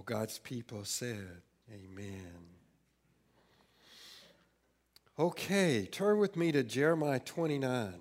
All God's people said, amen. Okay, turn with me to Jeremiah 29.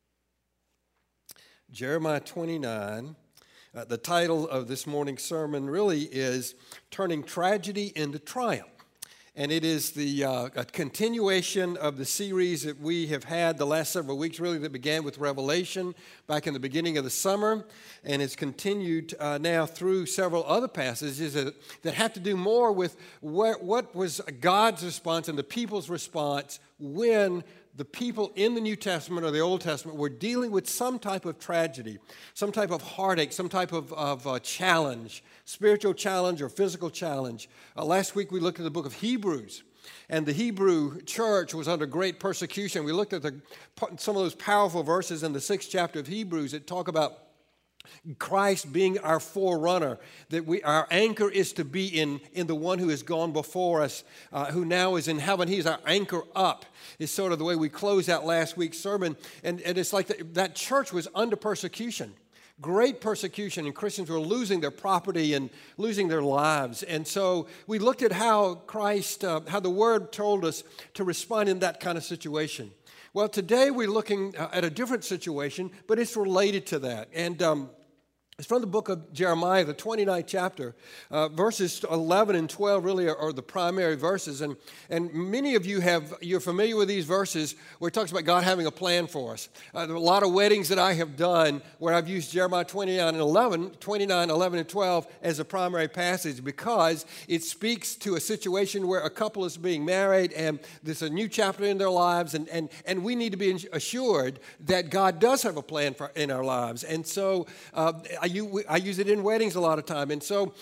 Jeremiah 29, the title of this morning's sermon really is Turning Tragedy into Triumph. And it is a continuation of the series that we have had the last several weeks, really, that began with Revelation back in the beginning of the summer, and has continued now through several other passages that have to do more with what was God's response and the people's response when the people in the New Testament or the Old Testament were dealing with some type of tragedy, some type of heartache, some type of challenge, spiritual challenge or physical challenge. Last week we looked at the book of Hebrews, and the Hebrew church was under great persecution. We looked at some of those powerful verses in the 6th chapter of Hebrews that talk about Christ being our forerunner, that our anchor is to be in the one who has gone before us, who now is in heaven. He's our anchor up, is sort of the way we closed out last week's sermon. And it's like that church was under persecution, great persecution, and Christians were losing their property and losing their lives. And so we looked at how Christ, how the Word told us to respond in that kind of situation. Well, today we're looking at a different situation, but it's related to that. And it's from the book of Jeremiah, the 29th chapter. Verses 11 and 12 really are the primary verses. And many of you're familiar with these verses where it talks about God having a plan for us. There are a lot of weddings that I have done where I've used Jeremiah 29, 11, and 12 as a primary passage because it speaks to a situation where a couple is being married and there's a new chapter in their lives, and we need to be assured that God does have a plan in our lives. And so I use it in weddings a lot of time, and so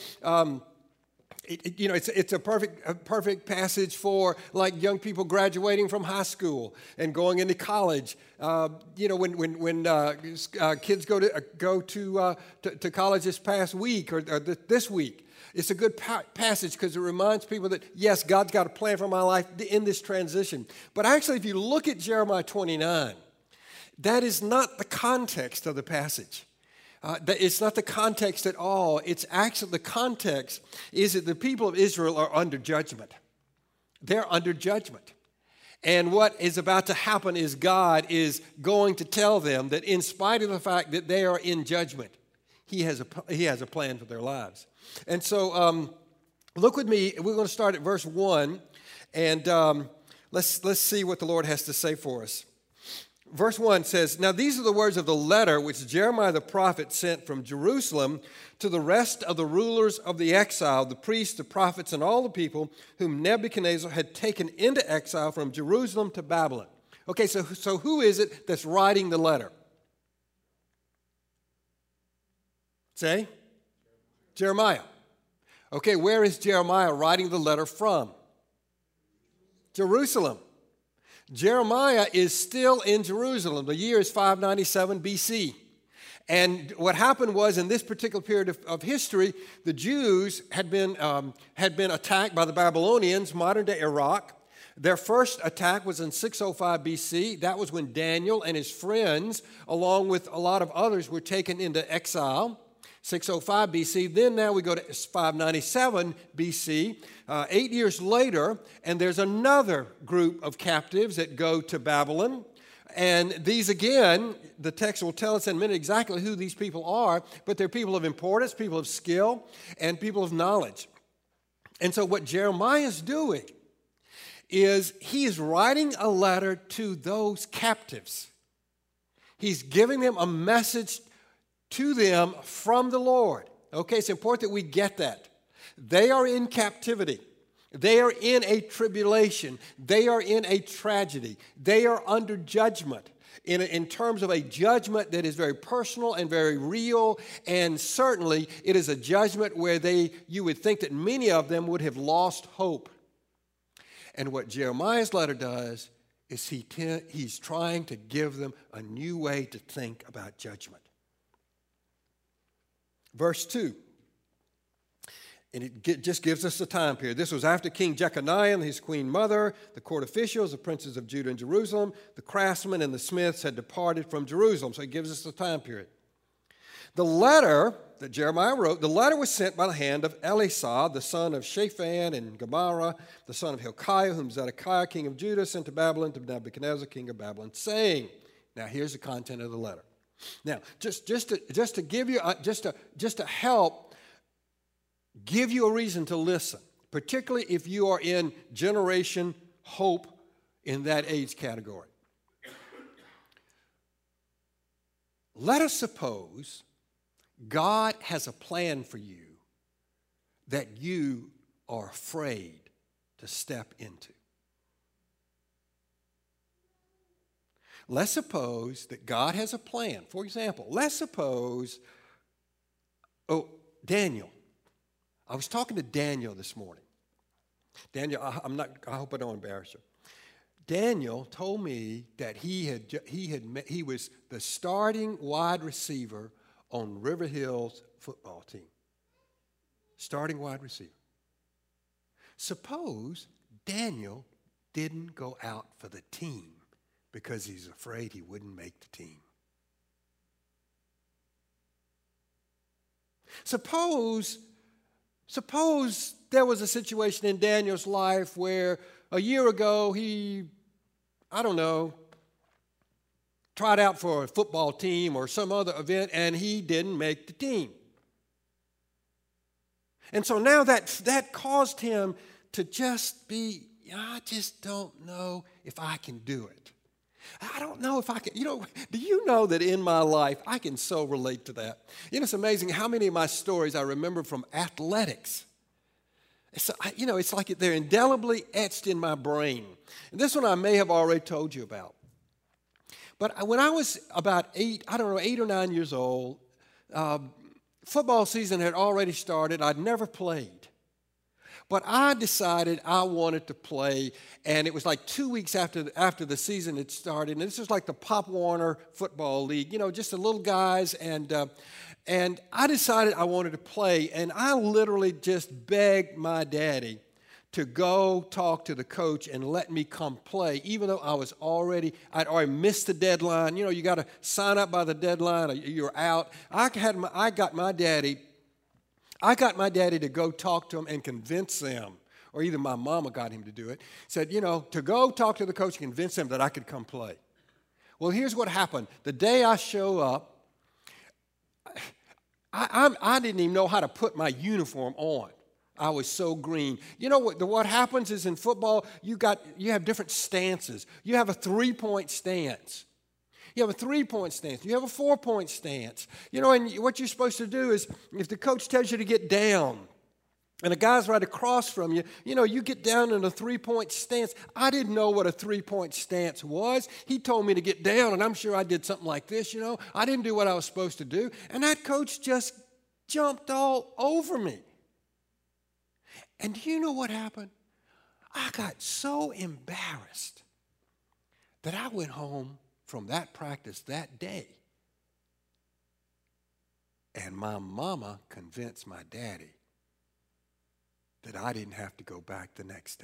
it's a perfect passage for like young people graduating from high school and going into college. When kids go to college this past week or this week. It's a good passage because it reminds people that, yes, God's got a plan for my life in this transition. But actually, if you look at Jeremiah 29, that is not the context of the passage. It's not the context at all. It's actually the context is that the people of Israel are under judgment. They're under judgment. And what is about to happen is God is going to tell them that in spite of the fact that they are in judgment, He has a plan for their lives. And so look with me. We're going to start at verse 1, and let's see what the Lord has to say for us. Verse 1 says, "Now these are the words of the letter which Jeremiah the prophet sent from Jerusalem to the rest of the rulers of the exile, the priests, the prophets, and all the people whom Nebuchadnezzar had taken into exile from Jerusalem to Babylon." Okay, so who is it that's writing the letter? Say? Jeremiah. Okay, where is Jeremiah writing the letter from? Jerusalem. Jeremiah is still in Jerusalem. The year is 597 BC. And what happened was, in this particular period of history, the Jews had been attacked by the Babylonians, modern-day Iraq. Their first attack was in 605 BC. That was when Daniel and his friends, along with a lot of others, were taken into exile. 605 BC. Then now we go to 597 BC, 8 years later, and there's another group of captives that go to Babylon. And these, again, the text will tell us in a minute exactly who these people are, but they're people of importance, people of skill, and people of knowledge. And so what Jeremiah is doing is he is writing a letter to those captives. He's giving them a message to them from the Lord. Okay, it's important that we get that. They are in captivity. They are in a tribulation. They are in a tragedy. They are under judgment in terms of a judgment that is very personal and very real, and certainly it is a judgment where you would think that many of them would have lost hope. And what Jeremiah's letter does is he's trying to give them a new way to think about judgment. Verse 2, and it just gives us the time period. This was after King Jeconiah and his queen mother, the court officials, the princes of Judah and Jerusalem, the craftsmen and the smiths had departed from Jerusalem. So it gives us the time period. The letter that Jeremiah wrote, the letter was sent by the hand of Elisah, the son of Shaphan, and Gemara, the son of Hilkiah, whom Zedekiah, king of Judah, sent to Babylon, to Nebuchadnezzar, king of Babylon, saying, now here's the content of the letter. Now, just to give you, just to help give you a reason to listen, particularly if you are in Generation Hope in that age category. Let us suppose God has a plan for you that you are afraid to step into. Let's suppose that God has a plan. For example, let's suppose, Daniel. I was talking to Daniel this morning. Daniel, I hope I don't embarrass you. Daniel told me that he was the starting wide receiver on River Hills football team. Starting wide receiver. Suppose Daniel didn't go out for the team because he's afraid he wouldn't make the team. Suppose there was a situation in Daniel's life where a year ago he, tried out for a football team or some other event and he didn't make the team. And so now that caused him to just be, I just don't know if I can do it. I don't know if I can, do you know that in my life, I can so relate to that. It's amazing how many of my stories I remember from athletics. It's like they're indelibly etched in my brain. And this one I may have already told you about. But when I was about 8 or 9 years old, football season had already started. I'd never played. But I decided I wanted to play, and it was like 2 weeks after the season had started. And this was like the Pop Warner Football League, just the little guys. And I decided I wanted to play, and I literally just begged my daddy to go talk to the coach and let me come play, even though I'd already missed the deadline. You got to sign up by the deadline, or you're out. I got my daddy to go talk to him and convince them, or either my mama got him to do it, said, to go talk to the coach and convince them that I could come play. Well, here's what happened. The day I show up, I didn't even know how to put my uniform on. I was so green. What happens is in football, you have different stances. You have a 3-point stance. You have a 3-point stance. You have a 4-point stance. And what you're supposed to do is, if the coach tells you to get down, and a guy's right across from you, you get down in a 3-point stance. I didn't know what a 3-point stance was. He told me to get down, and I'm sure I did something like this, I didn't do what I was supposed to do, and that coach just jumped all over me. And do you know what happened? I got so embarrassed that I went home from that practice that day. And my mama convinced my daddy that I didn't have to go back the next day.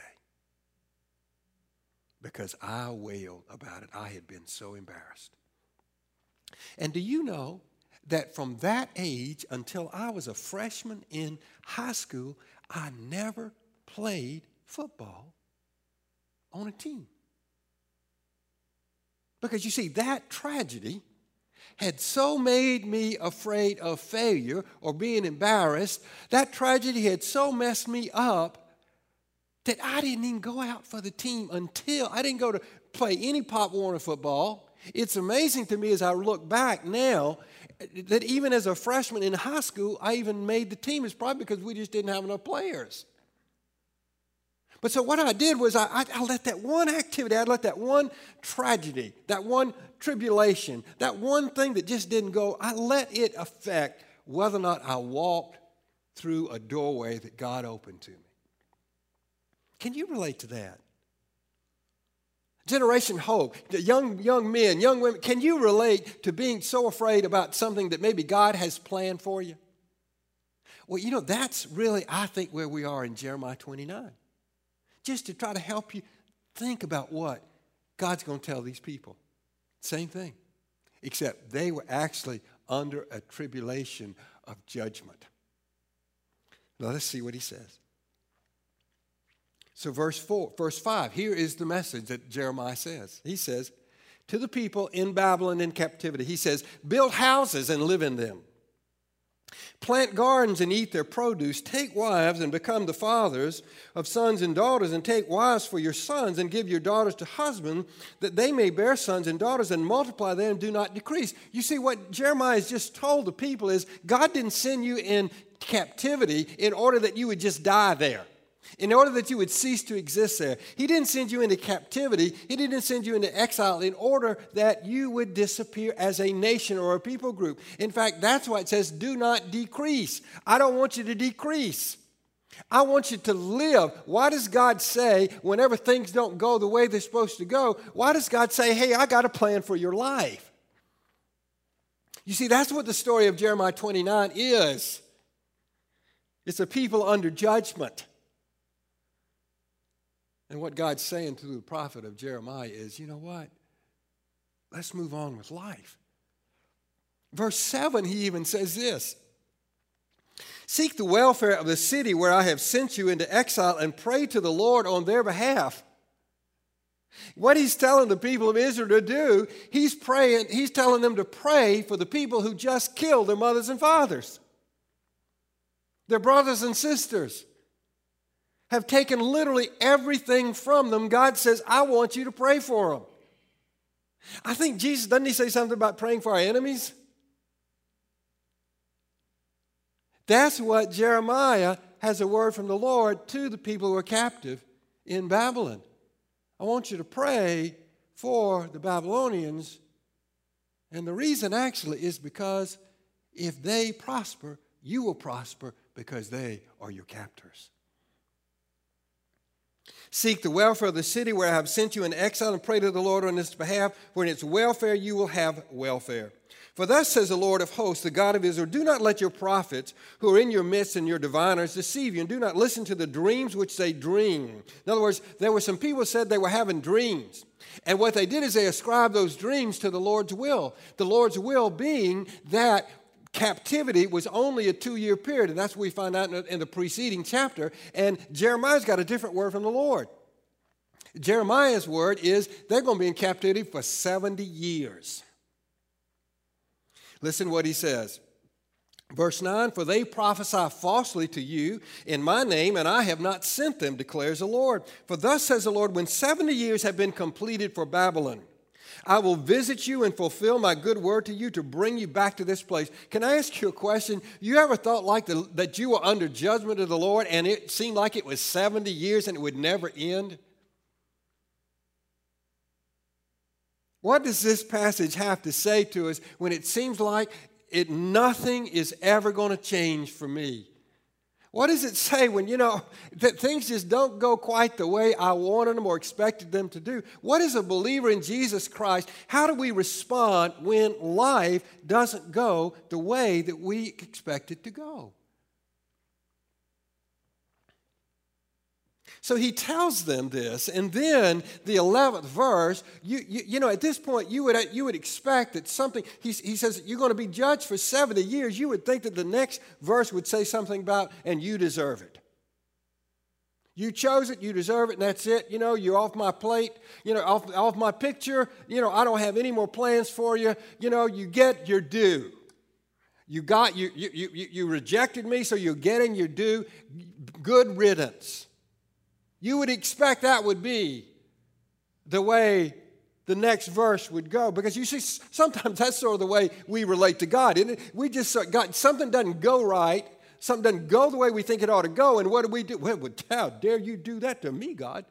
Because I wailed about it. I had been so embarrassed. And do you know that from that age until I was a freshman in high school, I never played football on a team? Because you see, that tragedy had so made me afraid of failure or being embarrassed. That tragedy had so messed me up that I didn't even go out for the team until I didn't go to play any Pop Warner football. It's amazing to me as I look back now that even as a freshman in high school, I even made the team. It's probably because we just didn't have enough players. But so what I did was I let that one activity, I let that one tragedy, that one tribulation, that one thing that just didn't go, I let it affect whether or not I walked through a doorway that God opened to me. Can you relate to that? Generation Hope, the young men, young women, can you relate to being so afraid about something that maybe God has planned for you? Well, that's really, I think, where we are in Jeremiah 29. Just to try to help you think about what God's going to tell these people. Same thing. Except they were actually under a tribulation of judgment. Now let's see what he says. So verse 5, here is the message that Jeremiah says. He says, to the people in Babylon in captivity, he says, build houses and live in them. Plant gardens and eat their produce. Take wives and become the fathers of sons and daughters, and take wives for your sons and give your daughters to husbands, that they may bear sons and daughters and multiply them and do not decrease. You see, what Jeremiah has just told the people is God didn't send you in captivity in order that you would just die there, in order that you would cease to exist there. He didn't send you into captivity. He didn't send you into exile in order that you would disappear as a nation or a people group. In fact, that's why it says, do not decrease. I don't want you to decrease. I want you to live. Why does God say, whenever things don't go the way they're supposed to go, why does God say, hey, I got a plan for your life? You see, that's what the story of Jeremiah 29 is. It's a people under judgment. And what God's saying to the prophet of Jeremiah is, you know what? Let's move on with life. Verse 7, he even says this. Seek the welfare of the city where I have sent you into exile and pray to the Lord on their behalf. What he's telling the people of Israel to do, he's telling them to pray for the people who just killed their mothers and fathers, their brothers and sisters. Have taken literally everything from them. God says, I want you to pray for them. I think Jesus, doesn't he say something about praying for our enemies? That's what Jeremiah has a word from the Lord to the people who are captive in Babylon. I want you to pray for the Babylonians. And the reason actually is because if they prosper, you will prosper because they are your captors. Seek the welfare of the city where I have sent you in exile and pray to the Lord on its behalf, for in its welfare you will have welfare. For thus says the Lord of hosts, the God of Israel, do not let your prophets who are in your midst and your diviners deceive you, and do not listen to the dreams which they dream. In other words, there were some people who said they were having dreams. And what they did is they ascribed those dreams to the Lord's will. The Lord's will being that captivity was only a 2-year period, and that's what we find out in the preceding chapter. And Jeremiah's got a different word from the Lord. Jeremiah's word is they're going to be in captivity for 70 years. Listen what he says. Verse 9, for they prophesy falsely to you in my name, and I have not sent them, declares the Lord. For thus says the Lord, when 70 years have been completed for Babylon, I will visit you and fulfill my good word to you to bring you back to this place. Can I ask you a question? You ever thought that you were under judgment of the Lord and it seemed like it was 70 years and it would never end? What does this passage have to say to us when it seems like nothing is ever going to change for me? What does it say when, that things just don't go quite the way I wanted them or expected them to do? What is a believer in Jesus Christ? How do we respond when life doesn't go the way that we expect it to go? So he tells them this, and then the 11th verse, at this point you would expect that something, he says you're going to be judged for 70 years. You would think that the next verse would say something about, and you deserve it. You chose it, you deserve it, and that's it. You're off my plate, off my picture. I don't have any more plans for you. You get your due. You rejected me, so you're getting your due. Good riddance. You would expect that would be the way the next verse would go. Because you see, sometimes that's sort of the way we relate to God, isn't it? We just God, something doesn't go right, something doesn't go the way we think it ought to go, and what do? Well, how dare you do that to me, God?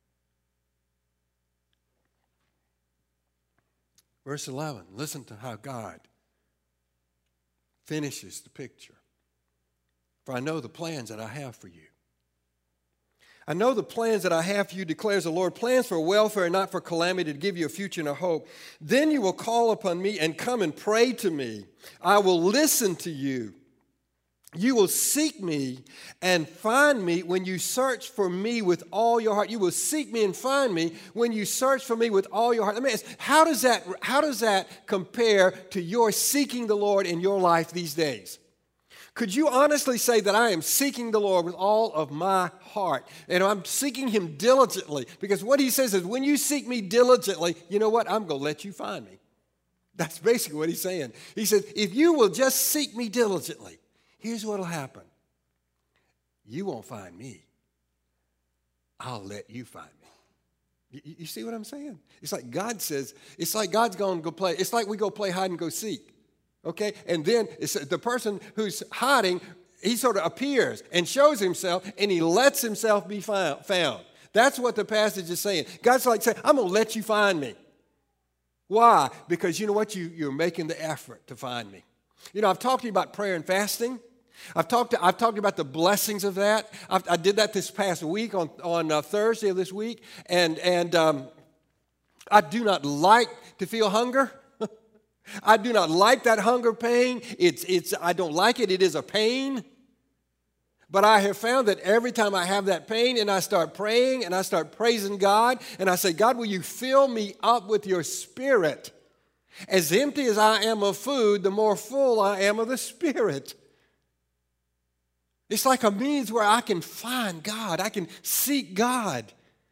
Verse 11, listen to how God finishes the picture. For I know the plans that I have for you. I know the plans that I have for you, declares the Lord, plans for welfare and not for calamity, to give you a future and a hope. Then you will call upon me and come and pray to me. I will listen to you. You will seek me and find me when you search for me with all your heart. You will seek me and find me when you search for me with all your heart. Let me ask, how does that compare to your seeking the Lord in your life these days? Could you honestly say that I am seeking the Lord with all of my heart? And I'm seeking him diligently, because what he says is, when you seek me diligently, you know what? I'm going to let you find me. That's basically what he's saying. He says, if you will just seek me diligently, here's what will happen. You won't find me. I'll let you find me. You see what I'm saying? It's like God says, it's like God's going to go play. It's like we go play hide and go seek. Okay? And then it's the person who's hiding, he sort of appears and shows himself, and he lets himself be found. That's what the passage is saying. God's like saying, I'm going to let you find me. Why? Because you know what? You're making the effort to find me. You know, I've talked to you about prayer and fasting. I've talked about the blessings of that. I did that this past week on Thursday of this week, and I do not like to feel hunger. I do not like that hunger pain. I don't like it. It is a pain. But I have found that every time I have that pain and I start praying and I start praising God and I say, God, will you fill me up with your Spirit? As empty as I am of food, the more full I am of the Spirit. It's like a means where I can find God. I can seek God.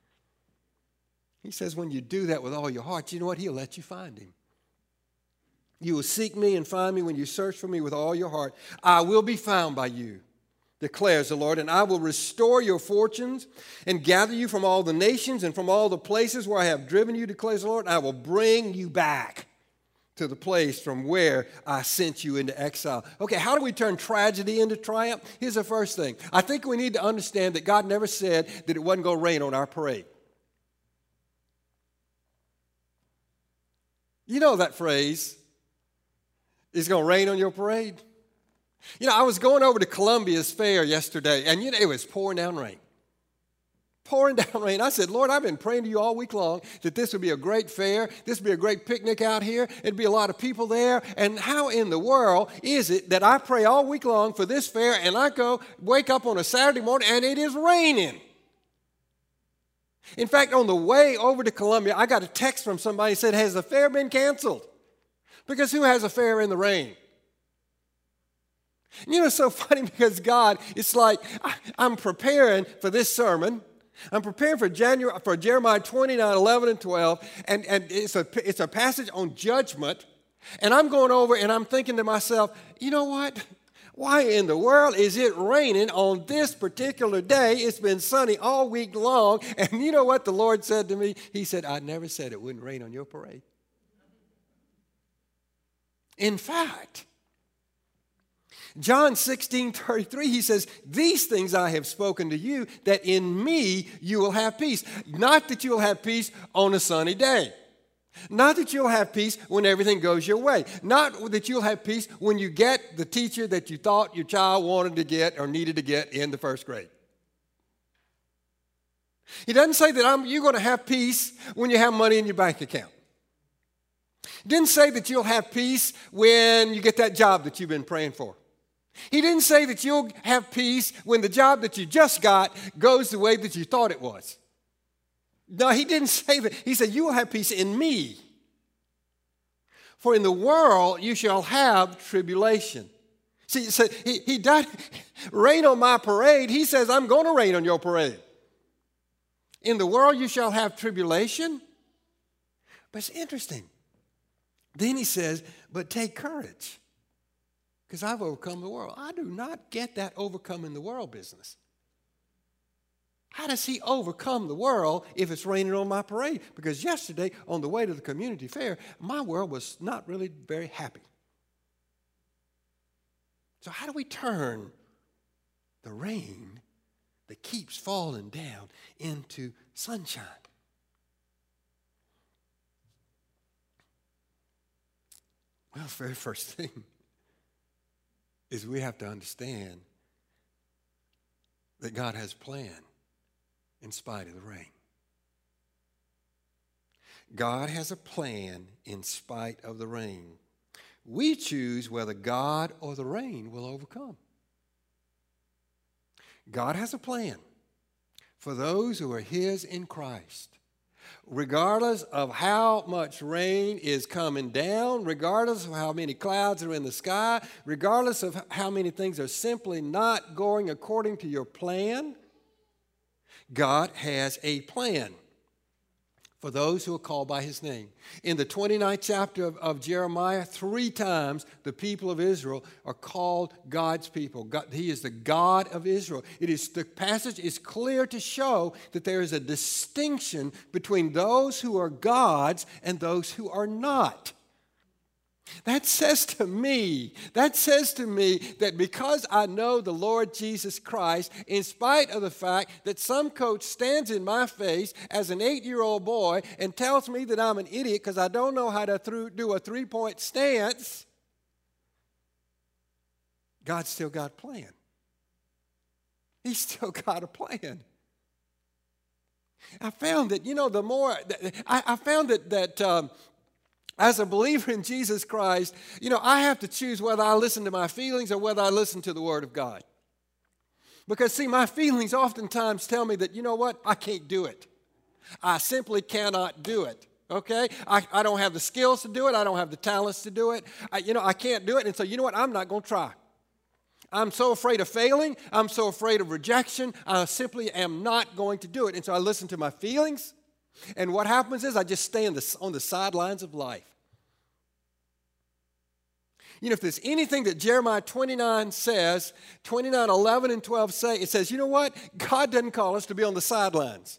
He says when you do that with all your heart, you know what? He'll let you find him. You will seek me and find me when you search for me with all your heart. I will be found by you, declares the Lord, and I will restore your fortunes and gather you from all the nations and from all the places where I have driven you, declares the Lord. I will bring you back to the place from where I sent you into exile. Okay, how do we turn tragedy into triumph? Here's the first thing. I think we need to understand that God never said that it wasn't going to rain on our parade. You know that phrase, it's going to rain on your parade. You know, I was going over to Columbia's fair yesterday, and you know, it was pouring down rain. Pouring down rain. I said, Lord, I've been praying to you all week long that this would be a great fair. This would be a great picnic out here. It'd be a lot of people there. And how in the world is it that I pray all week long for this fair, and I wake up on a Saturday morning, and it is raining? In fact, on the way over to Columbia, I got a text from somebody that said, has the fair been canceled? Because who has a fair in the rain? You know, it's so funny because God, it's like I'm preparing for this sermon. I'm preparing for Jeremiah 29, 11, and 12, and it's a passage on judgment. And I'm going over and I'm thinking to myself, you know what? Why in the world is it raining on this particular day? It's been sunny all week long. And you know what the Lord said to me? He said, I never said it wouldn't rain on your parade. In fact, John 16:33, he says, these things I have spoken to you, that in me you will have peace. Not that you'll have peace on a sunny day. Not that you'll have peace when everything goes your way. Not that you'll have peace when you get the teacher that you thought your child wanted to get or needed to get in the first grade. He doesn't say that you're going to have peace when you have money in your bank account. He didn't say that you'll have peace when you get that job that you've been praying for. He didn't say that you'll have peace when the job that you just got goes the way that you thought it was. No, he didn't say that. He said, you will have peace in me. For in the world you shall have tribulation. See, so he died, rain on my parade. He says, I'm going to rain on your parade. In the world you shall have tribulation. But it's interesting. Then he says, but take courage, because I've overcome the world. I do not get that overcoming the world business. How does he overcome the world if it's raining on my parade? Because yesterday, on the way to the community fair, my world was not really very happy. So how do we turn the rain that keeps falling down into sunshine? Well, the very first thing is we have to understand that God has a plan in spite of the rain. God has a plan in spite of the rain. We choose whether God or the rain will overcome. God has a plan for those who are His in Christ. Regardless of how much rain is coming down, regardless of how many clouds are in the sky, regardless of how many things are simply not going according to your plan, God has a plan for those who are called by His name. In the 29th chapter of Jeremiah, 3 times the people of Israel are called God's people. He is the God of Israel. The passage is clear to show that there is a distinction between those who are God's and those who are not. That says to me that because I know the Lord Jesus Christ, in spite of the fact that some coach stands in my face as an 8-year-old boy and tells me that I'm an idiot because I don't know how to do a 3-point stance, God's still got a plan. He's still got a plan. I found that, as a believer in Jesus Christ, I have to choose whether I listen to my feelings or whether I listen to the Word of God. Because, see, my feelings oftentimes tell me that, I can't do it. I simply cannot do it, okay? I don't have the skills to do it. I don't have the talents to do it. I can't do it. And so, I'm not going to try. I'm so afraid of failing. I'm so afraid of rejection. I simply am not going to do it. And so I listen to my feelings. And what happens is I just stay on the sidelines of life. If there's anything that Jeremiah 29 says, 29, 11, and 12 say, it says, God doesn't call us to be on the sidelines.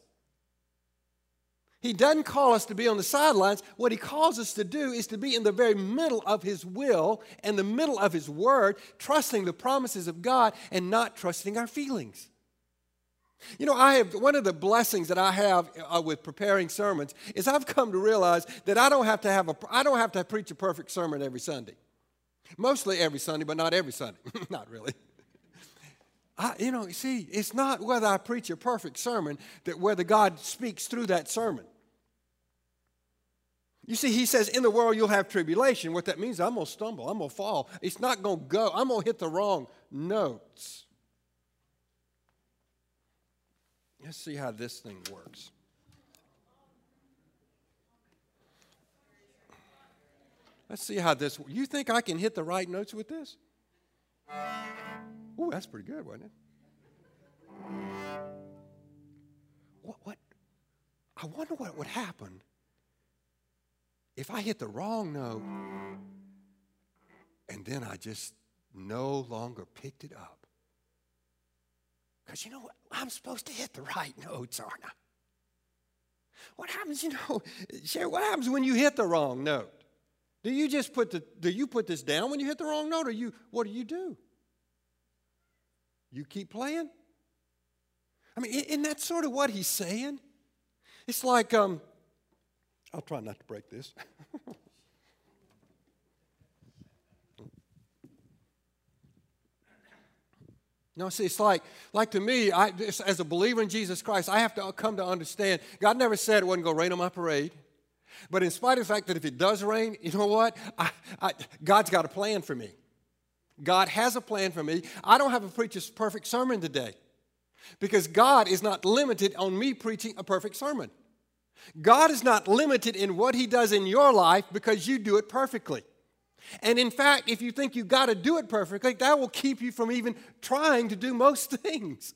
He doesn't call us to be on the sidelines. What He calls us to do is to be in the very middle of His will and the middle of His Word, trusting the promises of God and not trusting our feelings. One of the blessings that I have with preparing sermons is I've come to realize that I don't have to preach a perfect sermon every Sunday. Mostly every Sunday, but not every Sunday. Not really. It's not whether I preach a perfect sermon that whether God speaks through that sermon. You see, He says, in the world you'll have tribulation. What that means, I'm going to stumble, I'm going to fall. It's not going to go. I'm going to hit the wrong notes. Let's see how this thing works. Let's see how this works. You think I can hit the right notes with this? Ooh, that's pretty good, wasn't it? What? I wonder what would happen if I hit the wrong note and then I just no longer picked it up. Because I'm supposed to hit the right notes, aren't I? What happens, Sherry, what happens when you hit the wrong note? Do you put this down when you hit the wrong note, or what do? You keep playing? I mean, isn't that sort of what He's saying? It's like, I'll try not to break this. No, see, it's like to me, as a believer in Jesus Christ, I have to come to understand, God never said it wasn't going to rain on my parade. But in spite of the fact that if it does rain, you know what? God's got a plan for me. God has a plan for me. I don't have to preach a perfect sermon today because God is not limited on me preaching a perfect sermon. God is not limited in what He does in your life because you do it perfectly. And in fact, if you think you've got to do it perfectly, that will keep you from even trying to do most things.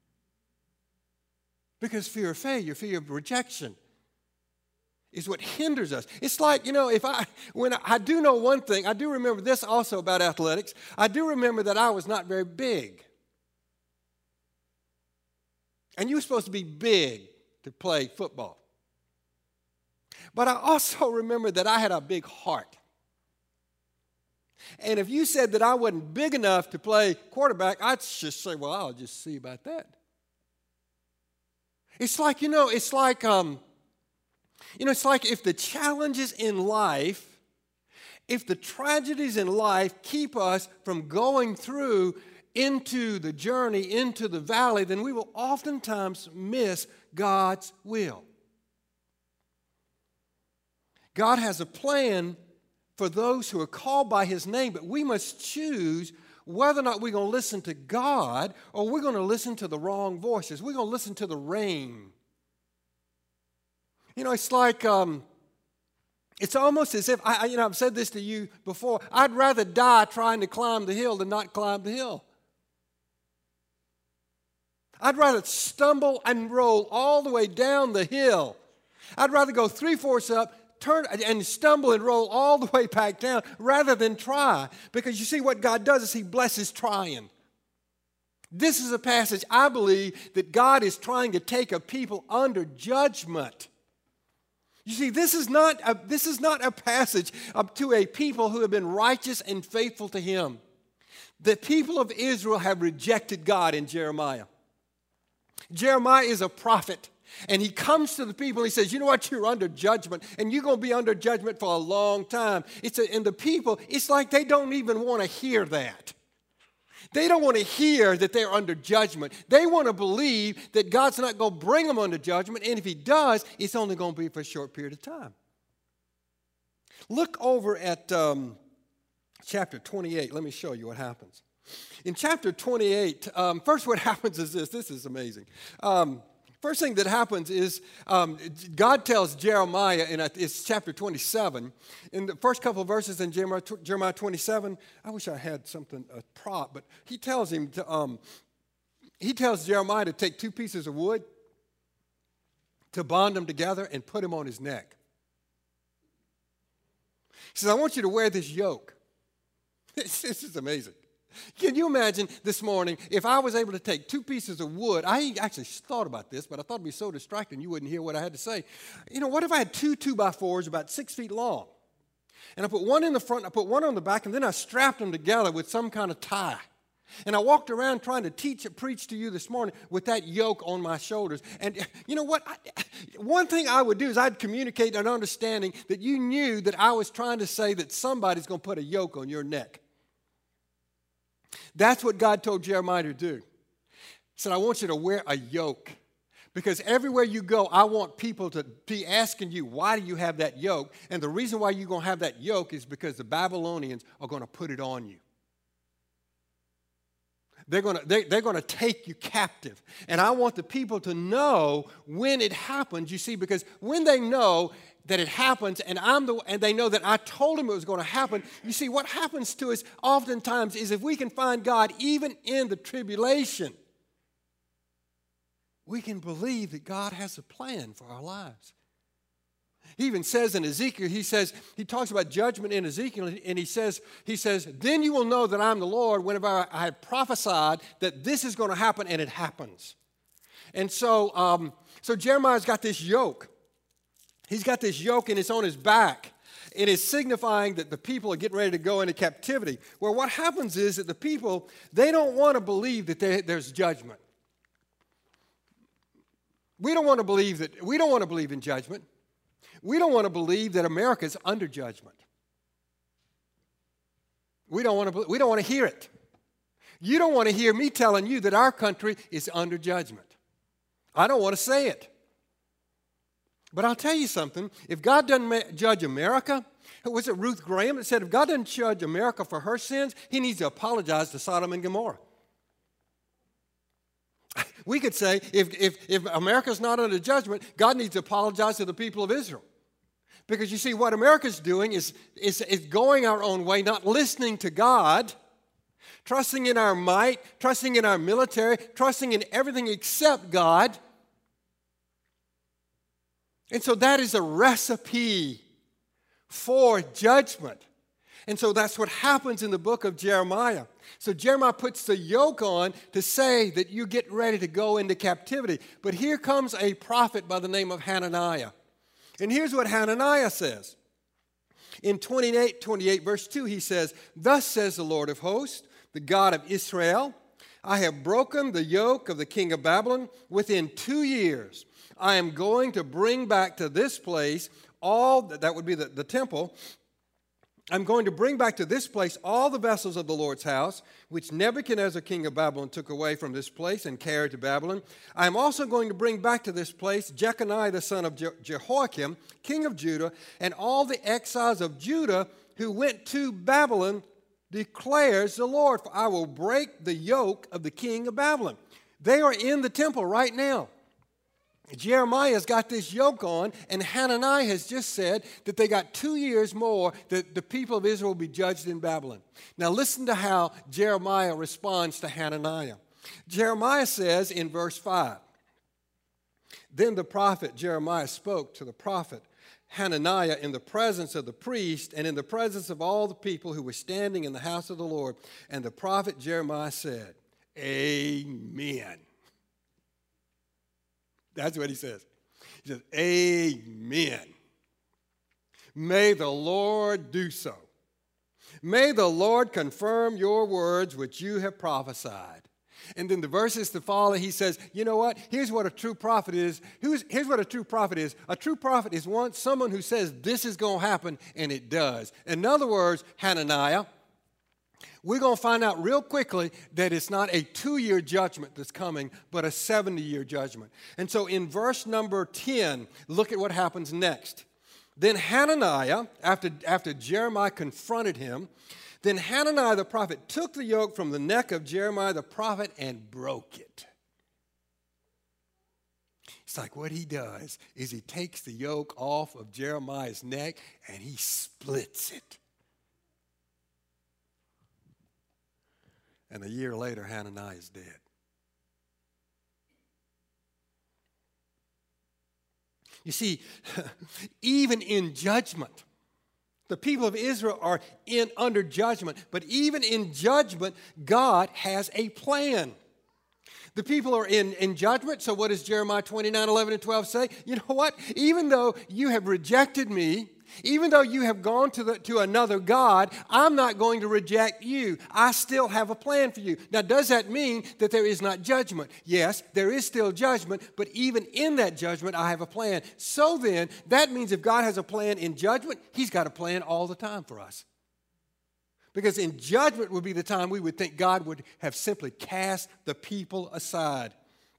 Because fear of failure, fear of rejection is what hinders us. It's like, when I do know one thing, I do remember this also about athletics. I do remember that I was not very big. And you were supposed to be big to play football. But I also remember that I had a big heart. And if you said that I wasn't big enough to play quarterback, I'd just say, well, I'll just see about that. It's like if the challenges in life, if the tragedies in life keep us from going through into the journey, into the valley, then we will oftentimes miss God's will. God has a plan for those who are called by His name, but we must choose whether or not we're going to listen to God or we're going to listen to the wrong voices. We're going to listen to the rain. You know, it's like, it's almost as if, I've said this to you before, I'd rather die trying to climb the hill than not climb the hill. I'd rather stumble and roll all the way down the hill. I'd rather go 3/4 up, turn and stumble and roll all the way back down rather than try. Because you see, what God does is He blesses trying. This is a passage, I believe, that God is trying to take a people under judgment. You see, this is not a passage to a people who have been righteous and faithful to Him. The people of Israel have rejected God in Jeremiah. Jeremiah is a prophet, and he comes to the people and he says, you know what, you're under judgment, and you're going to be under judgment for a long time. And the people, it's like they don't even want to hear that. They don't want to hear that they're under judgment. They want to believe that God's not going to bring them under judgment, and if He does, it's only going to be for a short period of time. Look over at chapter 28. Let me show you what happens. In chapter 28, first what happens is this. This is amazing. First thing that happens is God tells Jeremiah, it's chapter 27, in the first couple of verses in Jeremiah 27, I wish I had something, a prop, but he tells Jeremiah to take 2 pieces of wood, to bond them together and put them on his neck. He says, I want you to wear this yoke. This is amazing. Can you imagine this morning if I was able to take 2 pieces of wood? I actually thought about this, but I thought it'd be so distracting you wouldn't hear what I had to say. You know, what if I had 2 2x4s about 6 feet long? And I put one in the front, I put one on the back, and then I strapped them together with some kind of tie. And I walked around trying to preach to you this morning with that yoke on my shoulders. And you know what? One thing I would do is I'd communicate an understanding that you knew that I was trying to say that somebody's going to put a yoke on your neck. That's what God told Jeremiah to do. He said, I want you to wear a yoke. Because everywhere you go, I want people to be asking you, why do you have that yoke? And the reason why you're going to have that yoke is because the Babylonians are going to put it on you. They're going to take you captive. And I want the people to know when it happens, you see, because when they know that it happens and they know that I told them it was going to happen, you see, what happens to us oftentimes is if we can find God even in the tribulation, we can believe that God has a plan for our lives. He even says in Ezekiel, he talks about judgment in Ezekiel, and he says, then you will know that I'm the Lord whenever I have prophesied that this is going to happen, and it happens. And so Jeremiah's got this yoke. He's got this yoke, and it's on his back. It is signifying that the people are getting ready to go into captivity. Well, what happens is that the people, they don't want to believe that there's judgment. We don't want to believe in judgment. We don't want to believe that America's under judgment. We don't want to hear it. You don't want to hear me telling you that our country is under judgment. I don't want to say it. But I'll tell you something. If God doesn't judge America, was it Ruth Graham that said if God doesn't judge America for her sins, He needs to apologize to Sodom and Gomorrah. We could say if America's not under judgment, God needs to apologize to the people of Israel. Because you see, what America's doing is going our own way, not listening to God, trusting in our might, trusting in our military, trusting in everything except God. And so that is a recipe for judgment. And so that's what happens in the book of Jeremiah. So Jeremiah puts the yoke on to say that you get ready to go into captivity. But here comes a prophet by the name of Hananiah. And here's what Hananiah says. In 28 verse 2, he says, thus says the Lord of hosts, the God of Israel, I have broken the yoke of the king of Babylon. Within 2 years, I am going to bring back to this place all, that would be the temple, I'm going to bring back to this place all the vessels of the Lord's house, which Nebuchadnezzar, king of Babylon, took away from this place and carried to Babylon. I am also going to bring back to this place Jeconiah, the son of Jehoiakim, king of Judah, and all the exiles of Judah who went to Babylon declares the Lord, for I will break the yoke of the king of Babylon. They are in the temple right now. Jeremiah's got this yoke on, and Hananiah has just said that they got 2 years more that the people of Israel will be judged in Babylon. Now listen to how Jeremiah responds to Hananiah. Jeremiah says in verse 5, then the prophet Jeremiah spoke to the prophet Hananiah in the presence of the priest and in the presence of all the people who were standing in the house of the Lord. And the prophet Jeremiah said, Amen. That's what he says. He says, Amen. May the Lord do so. May the Lord confirm your words which you have prophesied. And then the verses to follow, he says, you know what? Here's what a true prophet is. Here's what a true prophet is. A true prophet is someone who says this is going to happen, and it does. In other words, Hananiah, we're going to find out real quickly that it's not a 2-year judgment that's coming, but a 70-year judgment. And so in verse number 10, look at what happens next. Then Hananiah, after Jeremiah confronted him, then Hananiah the prophet took the yoke from the neck of Jeremiah the prophet and broke it. It's like what he does is he takes the yoke off of Jeremiah's neck and he splits it. And a year later, Hananiah is dead. You see, even in judgment, the people of Israel are under judgment. But even in judgment, God has a plan. The people are in judgment. So what does Jeremiah 29, 11, and 12 say? You know what? Even though you have rejected me, even though you have gone to another God, I'm not going to reject you. I still have a plan for you. Now, does that mean that there is not judgment? Yes, there is still judgment, but even in that judgment, I have a plan. So then, that means if God has a plan in judgment, He's got a plan all the time for us. Because in judgment would be the time we would think God would have simply cast the people aside.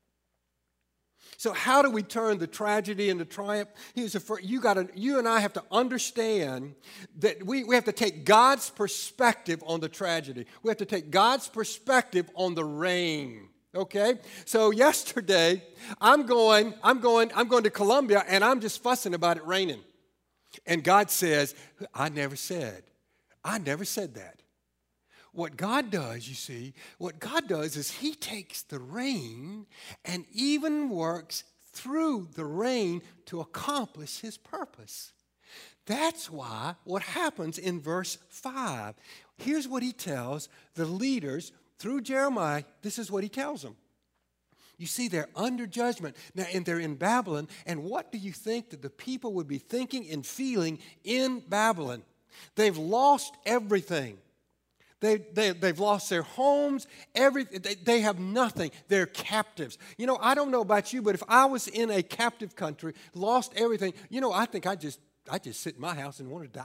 So how do we turn the tragedy into triumph? You and I have to understand that we have to take God's perspective on the tragedy. We have to take God's perspective on the rain. Okay? So yesterday, I'm going to Colombia, and I'm just fussing about it raining. And God says, I never said that. What God does, you see, is He takes the rain and even works through the rain to accomplish His purpose. That's why what happens in verse 5, here's what He tells the leaders through Jeremiah. This is what He tells them. You see, they're under judgment. Now, and they're in Babylon. And what do you think that the people would be thinking and feeling in Babylon? They've lost everything. They've lost their homes, everything. They have nothing. They're captives. You know, I don't know about you, but if I was in a captive country, lost everything, you know, I think I just sit in my house and want to die.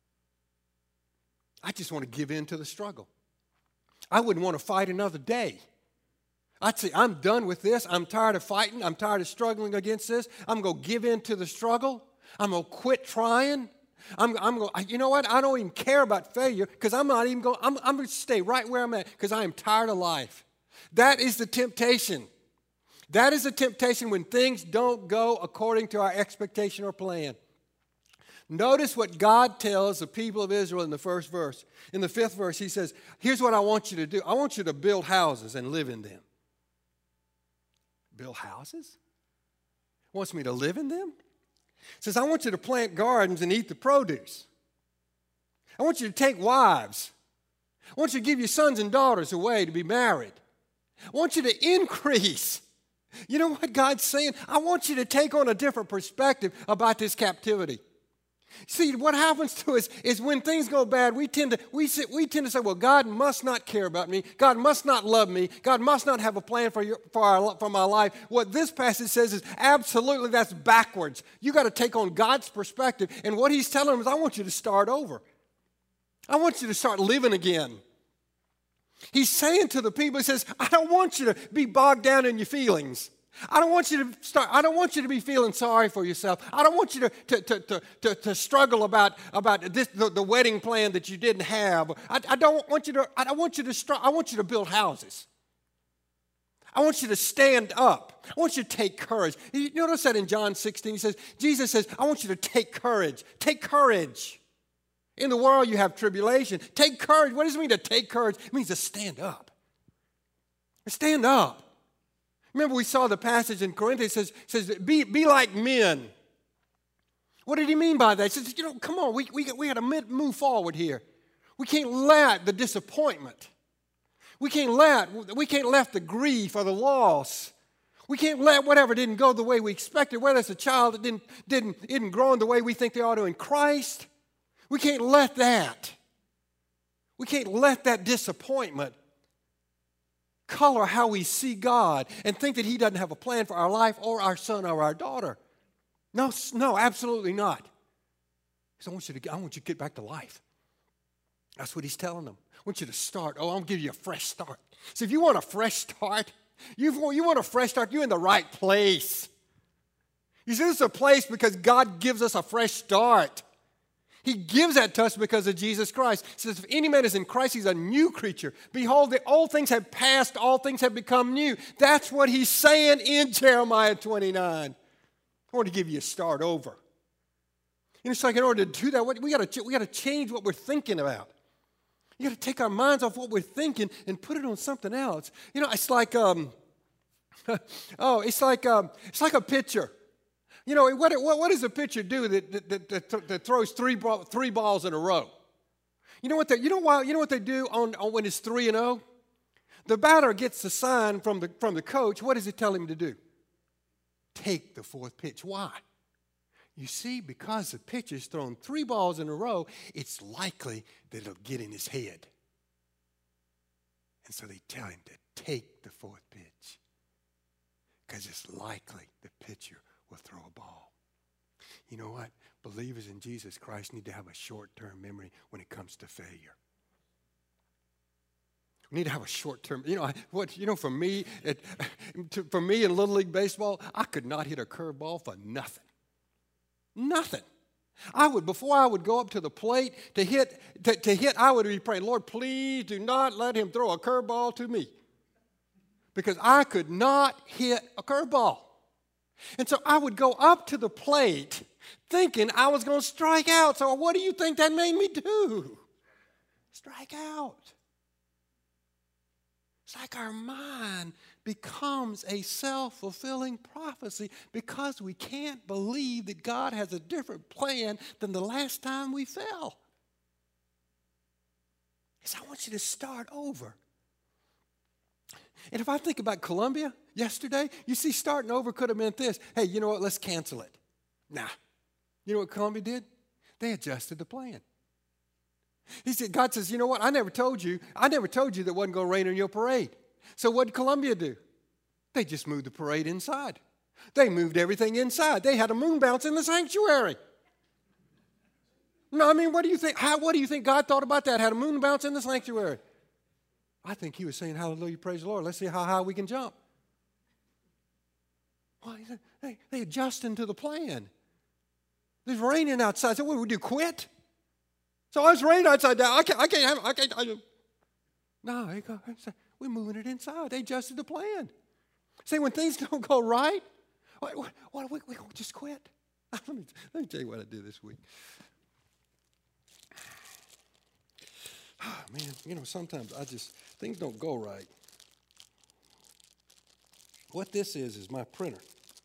I just want to give in to the struggle. I wouldn't want to fight another day. I'd say, I'm done with this. I'm tired of fighting. I'm tired of struggling against this. I'm going to give in to the struggle. I'm going to quit trying. You know what? I don't even care about failure because I'm going to stay right where I'm at because I am tired of life. That is the temptation. That is the temptation when things don't go according to our expectation or plan. Notice what God tells the people of Israel in the first verse. In the 5th verse, He says, here's what I want you to do. I want you to build houses and live in them. Build houses? He wants me to live in them? He says, I want you to plant gardens and eat the produce. I want you to take wives. I want you to give your sons and daughters away to be married. I want you to increase. You know what God's saying? I want you to take on a different perspective about this captivity. See, what happens to us is when things go bad, we tend to say, well, God must not care about me. God must not love me. God must not have a plan for my life. What this passage says is absolutely that's backwards. You got to take on God's perspective. And what He's telling them is, I want you to start over. I want you to start living again. He's saying to the people, He says, I don't want you to be bogged down in your feelings. I don't want you to be feeling sorry for yourself. I don't want you to struggle about this, the wedding plan that you didn't have. I want you to build houses. I want you to stand up. I want you to take courage. You notice that in John 16, Jesus says, I want you to take courage. Take courage. In the world you have tribulation. Take courage. What does it mean to take courage? It means to stand up. Stand up. Remember we saw the passage in Corinthians says be like men. What did he mean by that? He says, come on, we got to move forward here. We can't let the disappointment. We can't let the grief or the loss. We can't let whatever didn't go the way we expected, whether it's a child that didn't grow in the way we think they ought to in Christ. We can't let that. We can't let that disappointment color how we see God and think that He doesn't have a plan for our life or our son or our daughter. No, absolutely not. So I want you to get back to life. That's what He's telling them. I want you to start. I'm going to give you a fresh start. So if you want a fresh start, you want a fresh start, you're in the right place. You see, this is a place because God gives us a fresh start. He gives that to us because of Jesus Christ. He says, if any man is in Christ, he's a new creature. Behold, the old things have passed, all things have become new. That's what He's saying in Jeremiah 29. I want to give you a start over. It's like in order to do that, we got to change what we're thinking about. You got to take our minds off what we're thinking and put it on something else. It's like it's like a pitcher. What does a pitcher do that throws three balls in a row? You know what they do on when it's 3-0? The batter gets the sign from the coach. What does it tell him to do? Take the fourth pitch. Why? You see, because the pitcher's thrown 3 balls in a row, it's likely that it'll get in his head. And so they tell him to take the fourth pitch because it's likely the pitcher will throw a ball. You know what? Believers in Jesus Christ need to have a short-term memory when it comes to failure. We need to have a short-term. For me in Little League Baseball, I could not hit a curveball for nothing. Nothing. Before I would go up to the plate to hit, I would be praying, Lord, please do not let him throw a curveball to me. Because I could not hit a curveball. And so I would go up to the plate thinking I was going to strike out. So what do you think that made me do? Strike out. It's like our mind becomes a self-fulfilling prophecy because we can't believe that God has a different plan than the last time we fell. He said, I want you to start over. And if I think about Columbia yesterday, you see, starting over could have meant this. Hey, you know what? Let's cancel it. Nah. You know what Columbia did? They adjusted the plan. He said, God says, you know what? I never told you that it wasn't going to rain on your parade. So what did Columbia do? They just moved the parade inside. They moved everything inside. They had a moon bounce in the sanctuary. No, I mean, what do you think? What do you think God thought about that? Had a moon bounce in the sanctuary. I think He was saying, hallelujah, praise the Lord. Let's see how high we can jump. Well, they adjusting to the plan. There's raining outside. So what would you quit? So it's raining outside now. I can't. No, we're moving it inside. They adjusted the plan. See, when things don't go right, we don't just quit. Let me tell you what I did this week. Oh, man, sometimes things don't go right. What this is my printer.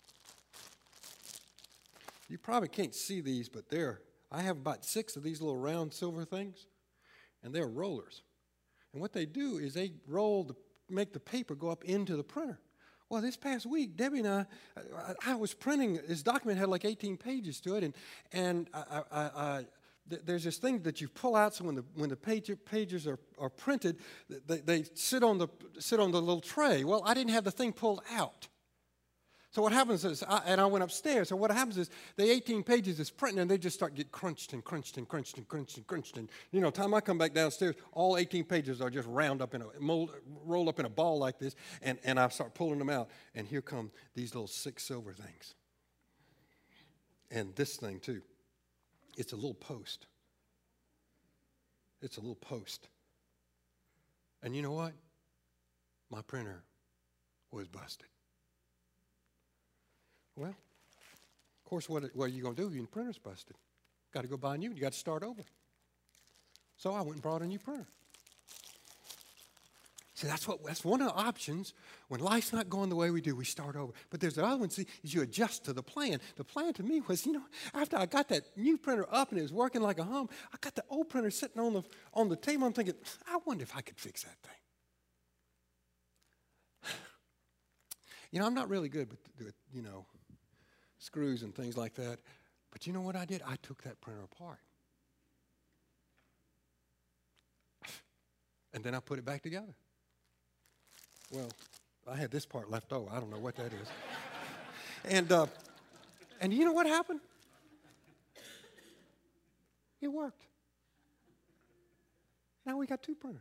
You probably can't see these, but I have about 6 of these little round silver things, and they're rollers. And what they do is they make the paper go up into the printer. Well, this past week, Debbie and I was printing, this document had like 18 pages to it, and there's this thing that you pull out, so when the pages are printed, they sit on the little tray. Well, I didn't have the thing pulled out. So what happens is, I went upstairs, so what happens is the 18 pages is printing, and they just start get crunched and crunched and crunched and crunched and crunched. And, time I come back downstairs, all 18 pages are just rolled up in a ball like this, and I start pulling them out, and here come these little 6 silver things. And this thing, too. It's a little post. It's a little post. And you know what? My printer was busted. Well, of course, what are you going to do if your printer's busted? Got to go buy a new one. You got to start over. So I went and brought a new printer. See, that's one of the options. When life's not going the way we do, we start over. But there's the other one, see, is you adjust to the plan. The plan to me was, after I got that new printer up and it was working like a hum, I got the old printer sitting on the table. I'm thinking, I wonder if I could fix that thing. I'm not really good with screws and things like that. But you know what I did? I took that printer apart. And then I put it back together. Well, I had this part left over. I don't know what that is. And you know what happened? It worked. Now we got 2 printers.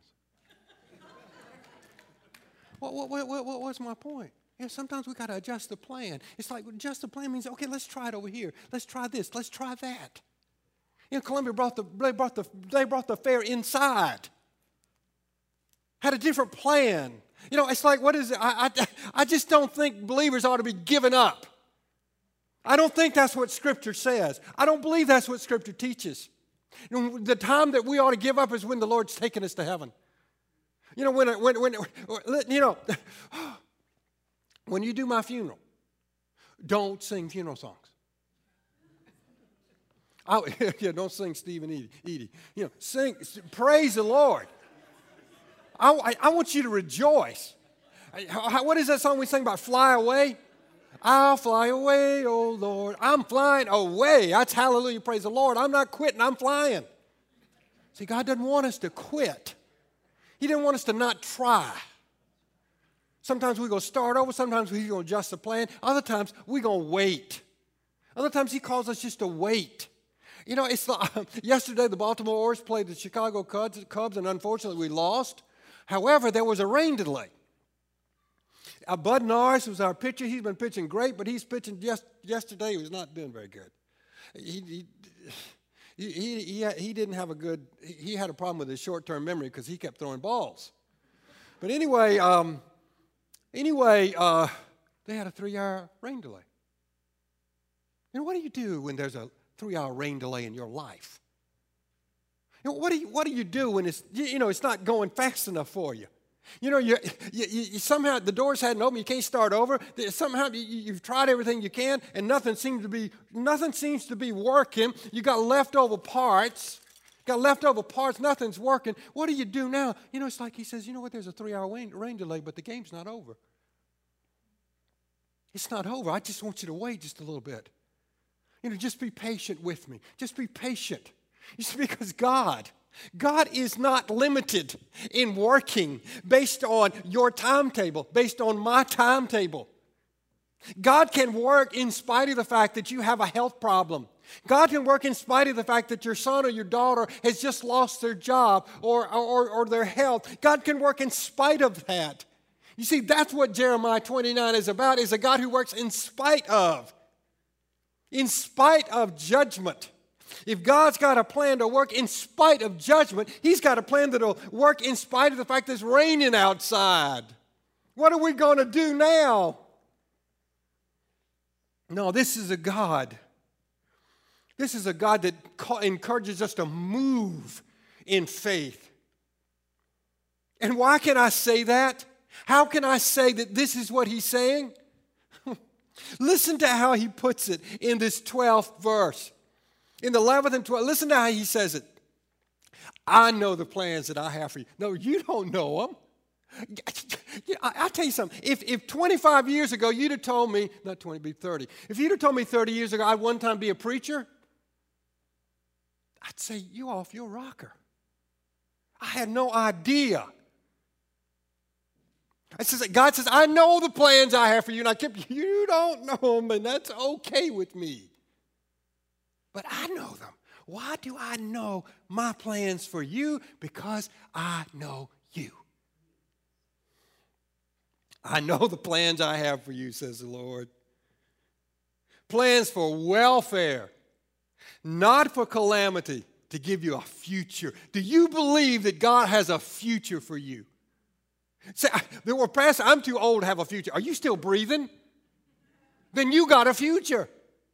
What's my point? Sometimes we got to adjust the plan. It's like adjust the plan means, okay, let's try it over here. Let's try this. Let's try that. Columbia brought the fair inside. Had a different plan. It's like, what is it? I just don't think believers ought to be giving up. I don't think that's what Scripture says. I don't believe that's what Scripture teaches. The time that we ought to give up is when the Lord's taken us to heaven. When you do my funeral, don't sing funeral songs. Don't sing Steve and Edie. Sing, praise the Lord. I want you to rejoice. What is that song we sing about? Fly away? I'll fly away, oh Lord. I'm flying away. That's hallelujah, praise the Lord. I'm not quitting, I'm flying. See, God doesn't want us to quit. He didn't want us to not try. Sometimes we're going to start over. Sometimes He's going to adjust the plan. Other times, we're going to wait. Other times, He calls us just to wait. It's like, yesterday, the Baltimore Orioles played the Chicago Cubs, and unfortunately, we lost. However, there was a rain delay. Bud Norris was our pitcher. He's been pitching great, but he's pitching yesterday. He was not doing very good. He didn't have a good. He had a problem with his short-term memory because he kept throwing balls. But anyway, they had a 3-hour rain delay. What do you do when there's a 3-hour rain delay in your life? What do you do when it's not going fast enough for you? You somehow the doors hadn't opened. You can't start over. Somehow you've tried everything you can, and nothing seems to be working. You got leftover parts. Nothing's working. What do you do now? It's like He says, there's a 3-hour rain delay, but the game's not over. It's not over. I just want you to wait just a little bit. Just be patient with me. Just be patient. Because God is not limited in working based on your timetable, based on my timetable. God can work in spite of the fact that you have a health problem. God can work in spite of the fact that your son or your daughter has just lost their job or their health. God can work in spite of that. You see, that's what Jeremiah 29 is about, is a God who works in spite of judgment. If God's got a plan to work in spite of judgment, He's got a plan that'll work in spite of the fact that it's raining outside. What are we going to do now? No, this is a God. This is a God that encourages us to move in faith. And why can I say that? How can I say that this is what He's saying? Listen to how He puts it in this 12th verse. In the 11th and 12th, listen to how He says it. I know the plans that I have for you. No, you don't know them. I'll tell you something. If 25 years ago you'd have told me, not 20, be 30. If you'd have told me 30 years ago I'd one time be a preacher, I'd say, you off your rocker. I had no idea. God says, I know the plans I have for you, and you don't know them, and that's okay with me. But I know them. Why do I know my plans for you? Because I know you. I know the plans I have for you, says the Lord. Plans for welfare, not for calamity, to give you a future. Do you believe that God has a future for you? Say, well, Pastor, I'm too old to have a future. Are you still breathing? Then you got a future.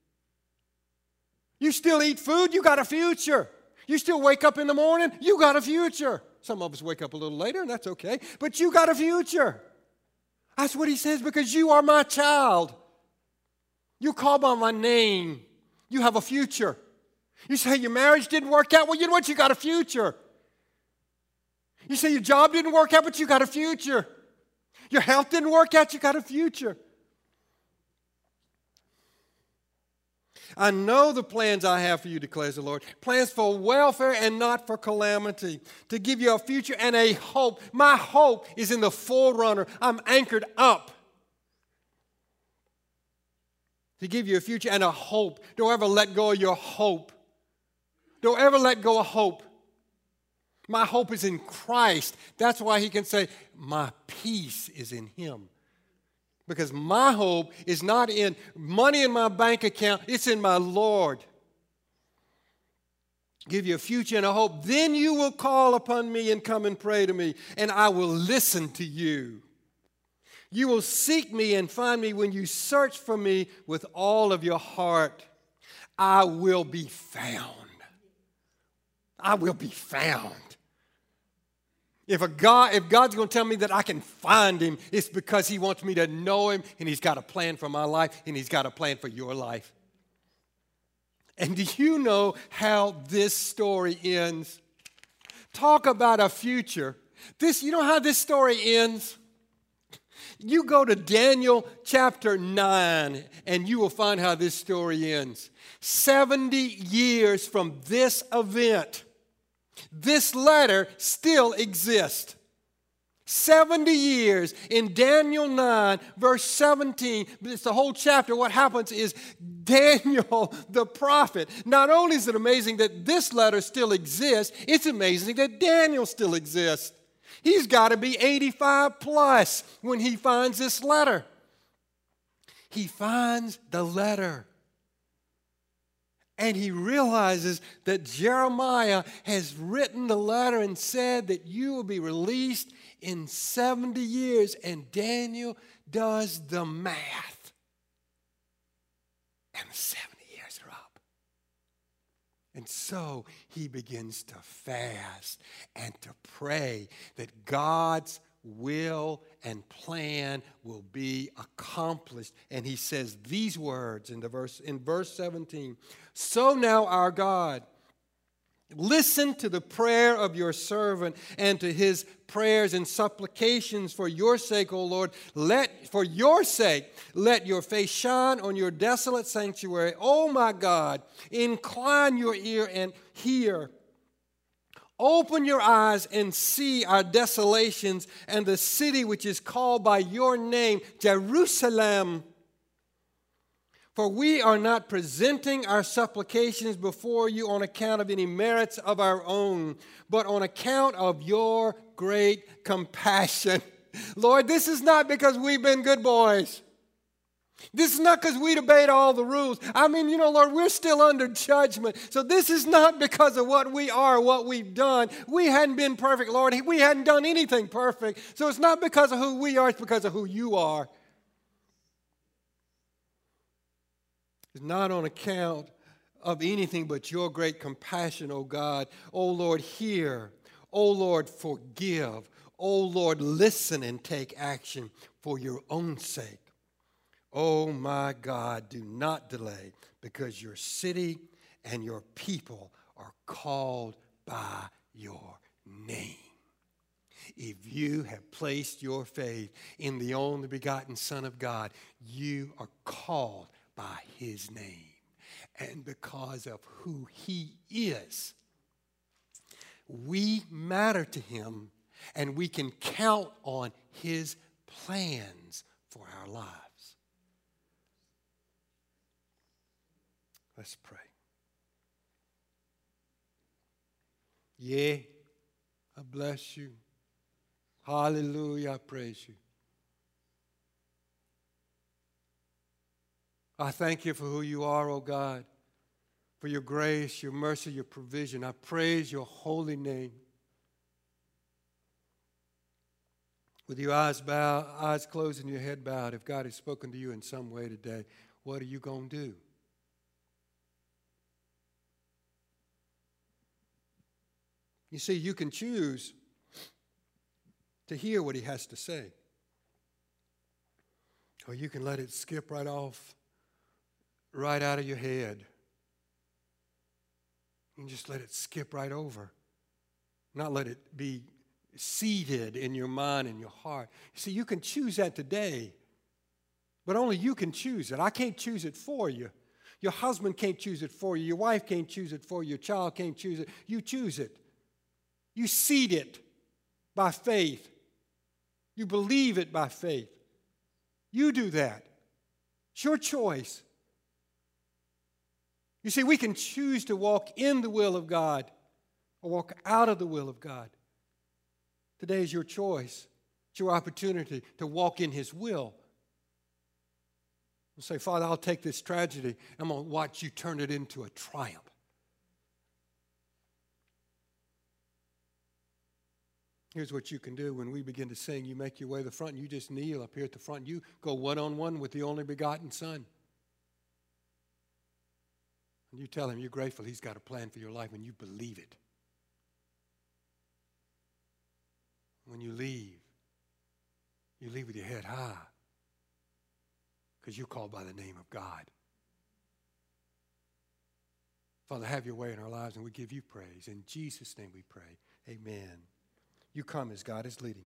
You still eat food, you got a future. You still wake up in the morning, you got a future. Some of us wake up a little later, and that's okay, but you got a future. That's what he says, because you are my child. You call by my name. You have a future. You say your marriage didn't work out. Well, you know what? You got a future. You say your job didn't work out, but you got a future. Your health didn't work out. You got a future. I know the plans I have for you, declares the Lord. Plans for welfare and not for calamity. To give you a future and a hope. My hope is in the forerunner. I'm anchored up. To give you a future and a hope. Don't ever let go of your hope. Don't ever let go of hope. My hope is in Christ. That's why he can say, my peace is in him. Because my hope is not in money in my bank account. It's in my Lord. Give you a future and a hope. Then you will call upon me and come and pray to me, and I will listen to you. You will seek me and find me when you search for me with all of your heart. I will be found. I will be found. If God's going to tell me that I can find him, it's because he wants me to know him, and he's got a plan for my life, and he's got a plan for your life. And do you know how this story ends? Talk about a future. You know how this story ends? You go to Daniel chapter 9, and you will find how this story ends. 70 years from this event, this letter still exists. 70 years in Daniel 9, verse 17. It's the whole chapter. What happens is Daniel, the prophet, not only is it amazing that this letter still exists, it's amazing that Daniel still exists. He's got to be 85 plus when he finds this letter. He finds the letter. And he realizes that Jeremiah has written the letter and said that you will be released in 70 years. And Daniel does the math. And the 70 years are up. And so he begins to fast and to pray that God's will and plan will be accomplished. And he says these words in verse 17. So now, our God, listen to the prayer of your servant and to his prayers and supplications for your sake, O Lord. For your sake, let your face shine on your desolate sanctuary. O my God, incline your ear and hear. Open your eyes and see our desolations and the city which is called by your name, Jerusalem. For we are not presenting our supplications before you on account of any merits of our own, but on account of your great compassion. Lord, this is not because we've been good boys. This is not because we debate all the rules. I mean, Lord, we're still under judgment. So this is not because of what we are, what we've done. We hadn't been perfect, Lord. We hadn't done anything perfect. So it's not because of who we are, it's because of who you are. It's not on account of anything but your great compassion, O God. O Lord, hear. O Lord, forgive. O Lord, listen and take action for your own sake. Oh my God, do not delay, because your city and your people are called by your name. If you have placed your faith in the only begotten Son of God, you are called by his name. And because of who he is, we matter to him, and we can count on his plans for our lives. Let's pray. Yeah, I bless you. Hallelujah, I praise you. I thank you for who you are, oh God, for your grace, your mercy, your provision. I praise your holy name. With your eyes closed and your head bowed, if God has spoken to you in some way today, what are you going to do? You see, you can choose to hear what he has to say, or you can let it skip right off, right out of your head. You can just let it skip right over, not let it be seated in your mind and your heart. See, you can choose that today, but only you can choose it. I can't choose it for you. Your husband can't choose it for you. Your wife can't choose it for you. Your child can't choose it. You choose it. You seed it by faith. You believe it by faith. You do that. It's your choice. You see, we can choose to walk in the will of God or walk out of the will of God. Today is your choice. It's your opportunity to walk in his will. And say, Father, I'll take this tragedy. I'm going to watch you turn it into a triumph. Here's what you can do when we begin to sing. You make your way to the front, and you just kneel up here at the front. You go one-on-one with the only begotten Son. And you tell him you're grateful he's got a plan for your life, and you believe it. When you leave with your head high because you're called by the name of God. Father, have your way in our lives, and we give you praise. In Jesus' name we pray. Amen. You come as God is leading.